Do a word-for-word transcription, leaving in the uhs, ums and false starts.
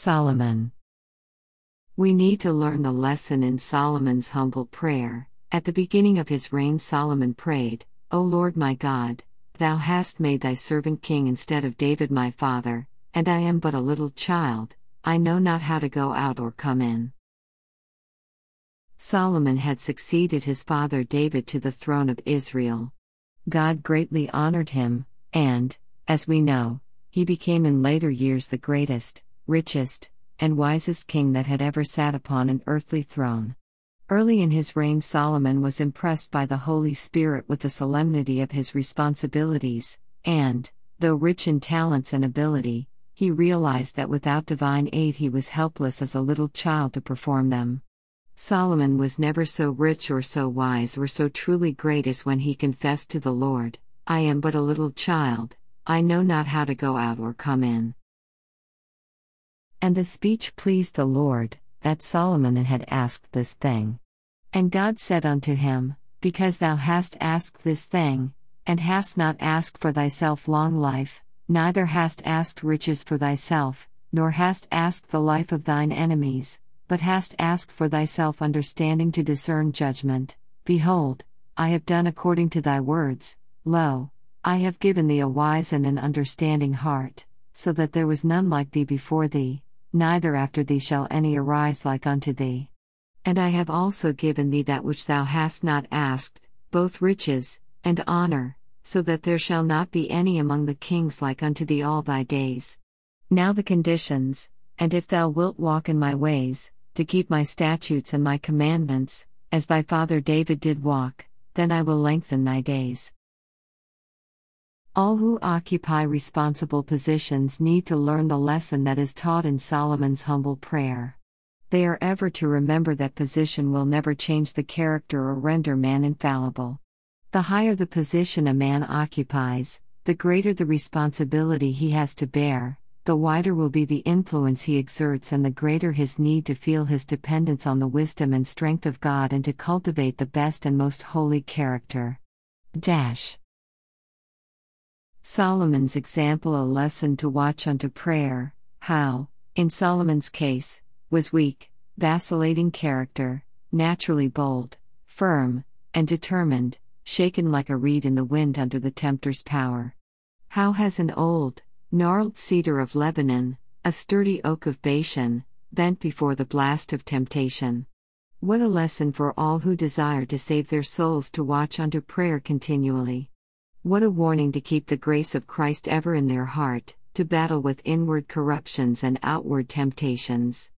Solomon. We need to learn the lesson in Solomon's humble prayer. At the beginning of his reign, Solomon prayed, O Lord my God, Thou hast made Thy servant king instead of David my father, and I am but a little child, I know not how to go out or come in. Solomon had succeeded his father David to the throne of Israel. God greatly honored him, and, as we know, he became in later years the greatest, richest, and wisest king that had ever sat upon an earthly throne. Early in his reign, Solomon was impressed by the Holy Spirit with the solemnity of his responsibilities, and, though rich in talents and ability, he realized that without divine aid he was helpless as a little child to perform them. Solomon was never so rich or so wise or so truly great as when he confessed to the Lord, I am but a little child, I know not how to go out or come in. And the speech pleased the Lord, that Solomon had asked this thing. And God said unto him, Because thou hast asked this thing, and hast not asked for thyself long life, neither hast asked riches for thyself, nor hast asked the life of thine enemies, but hast asked for thyself understanding to discern judgment, behold, I have done according to thy words. Lo, I have given thee a wise and an understanding heart, so that there was none like thee before thee, neither after thee shall any arise like unto thee. And I have also given thee that which thou hast not asked, both riches, and honor, so that there shall not be any among the kings like unto thee all thy days. Now the conditions, and if thou wilt walk in my ways, to keep my statutes and my commandments, as thy father David did walk, then I will lengthen thy days. All who occupy responsible positions need to learn the lesson that is taught in Solomon's humble prayer. They are ever to remember that position will never change the character or render man infallible. The higher the position a man occupies, the greater the responsibility he has to bear, the wider will be the influence he exerts, and the greater his need to feel his dependence on the wisdom and strength of God and to cultivate the best and most holy character. Dash. Solomon's example, a lesson to watch unto prayer. How, in Solomon's case, was weak, vacillating character, naturally bold, firm, and determined, shaken like a reed in the wind under the tempter's power. How has an old, gnarled cedar of Lebanon, a sturdy oak of Bashan, bent before the blast of temptation? What a lesson for all who desire to save their souls to watch unto prayer continually. What a warning to keep the grace of Christ ever in their heart, to battle with inward corruptions and outward temptations.